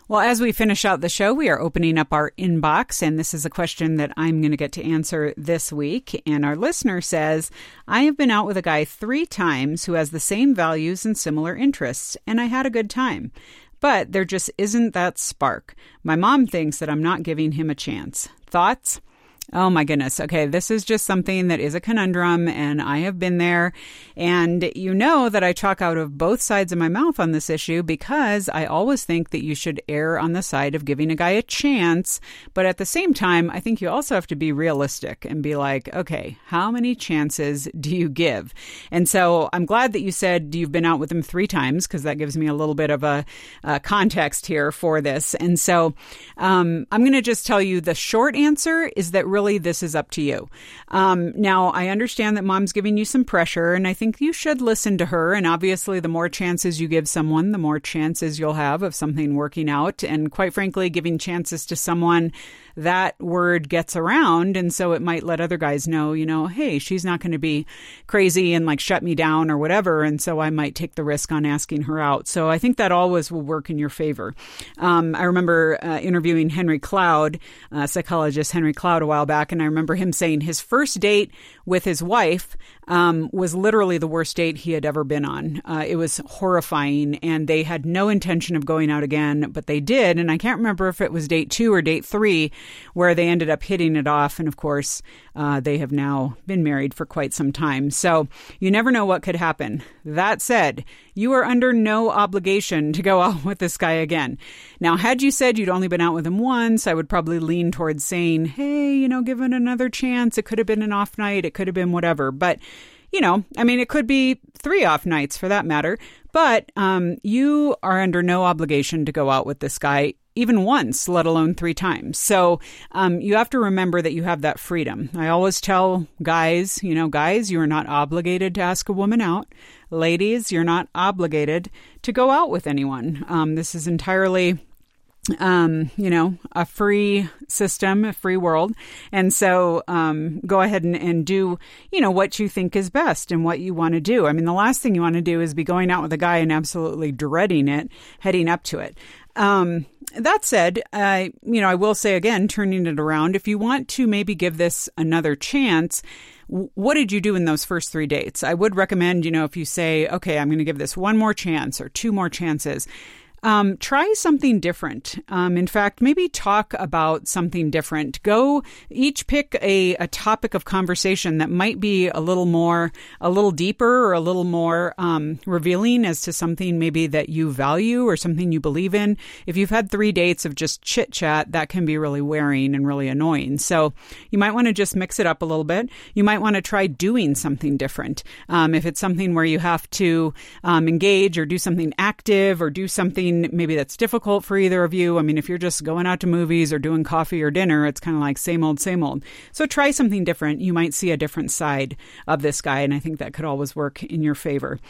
Well, as we finish out the show, we are opening up our inbox, and this is a question that I'm going to get to answer this week. And our listener says, I have been out with a guy 3 times who has the same values and similar interests, and I had a good time. But there just isn't that spark. My mom thinks that I'm not giving him a chance. Thoughts? Oh my goodness. Okay, this is just something that is a conundrum, and I have been there. And you know that I talk out of both sides of my mouth on this issue because I always think that you should err on the side of giving a guy a chance. But at the same time, I think you also have to be realistic and be like, okay, how many chances do you give? And so I'm glad that you said you've been out with him 3 times because that gives me a little bit of a context here for this. And so I'm going to just tell you the short answer is that really this is up to you. Now, I understand that mom's giving you some pressure, and I think you should listen to her. And obviously, the more chances you give someone, the more chances you'll have of something working out. And quite frankly, giving chances to someone, that word gets around. And so it might let other guys know, hey, she's not going to be crazy and like shut me down or whatever. And so I might take the risk on asking her out. So I think that always will work in your favor. I remember interviewing Henry Cloud, psychologist Henry Cloud, a while back. And I remember him saying his first date with his wife was literally the worst date he had ever been on. It was horrifying, and they had no intention of going out again, but they did. And I can't remember if it was date 2 or date 3 where they ended up hitting it off. And of course, they have now been married for quite some time. So you never know what could happen. That said, you are under no obligation to go out with this guy again. Now, had you said you'd only been out with him once, I would probably lean towards saying, hey, give it another chance. It could have been an off night. It could have been whatever. But, it could be 3 off nights for that matter. But you are under no obligation to go out with this guy even once, let alone 3 times. So you have to remember that you have that freedom. I always tell guys, guys, you are not obligated to ask a woman out. Ladies, you're not obligated to go out with anyone. This is entirely a free system, a free world. And so go ahead and do, what you think is best and what you want to do. I mean, the last thing you want to do is be going out with a guy and absolutely dreading it, heading up to it. That said, I will say again, turning it around, if you want to maybe give this another chance, what did you do in those first 3 dates? I would recommend, if you say, okay, I'm going to give this 1 more chance or 2 more chances, try something different. In fact, maybe talk about something different. Go each pick a topic of conversation that might be a little deeper or a little more revealing as to something maybe that you value or something you believe in. If you've had 3 dates of just chit chat, that can be really wearing and really annoying. So you might want to just mix it up a little bit. You might want to try doing something different. If it's something where you have to engage or do something active or do something maybe that's difficult for either of you. I mean, if you're just going out to movies or doing coffee or dinner, it's kind of like same old, same old. So try something different. You might see a different side of this guy, and I think that could always work in your favor.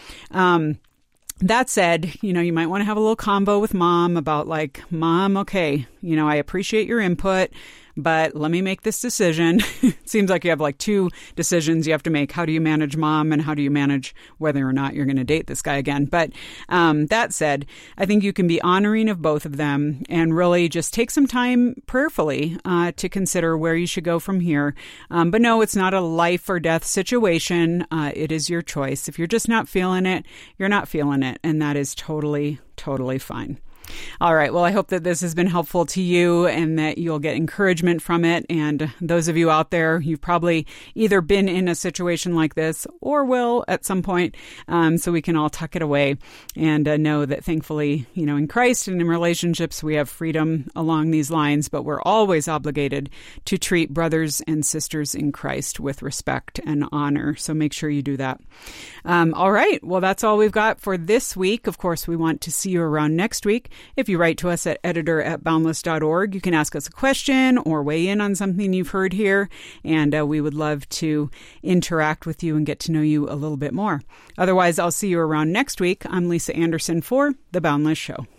That said, you might want to have a little convo with mom about like, Mom, okay, I appreciate your input, but let me make this decision. It seems like you have like 2 decisions you have to make. How do you manage mom and how do you manage whether or not you're going to date this guy again? But that said, I think you can be honoring of both of them and really just take some time prayerfully to consider where you should go from here. But no, it's not a life or death situation. It is your choice. If you're just not feeling it, you're not feeling it. And that is totally, totally fine. All right. Well, I hope that this has been helpful to you and that you'll get encouragement from it. And those of you out there, you've probably either been in a situation like this or will at some point. So we can all tuck it away and know that thankfully, in Christ and in relationships, we have freedom along these lines, but we're always obligated to treat brothers and sisters in Christ with respect and honor. So make sure you do that. All right. Well, that's all we've got for this week. Of course, we want to see you around next week. If you write to us at editor@boundless.org, you can ask us a question or weigh in on something you've heard here, and we would love to interact with you and get to know you a little bit more. Otherwise, I'll see you around next week. I'm Lisa Anderson for The Boundless Show.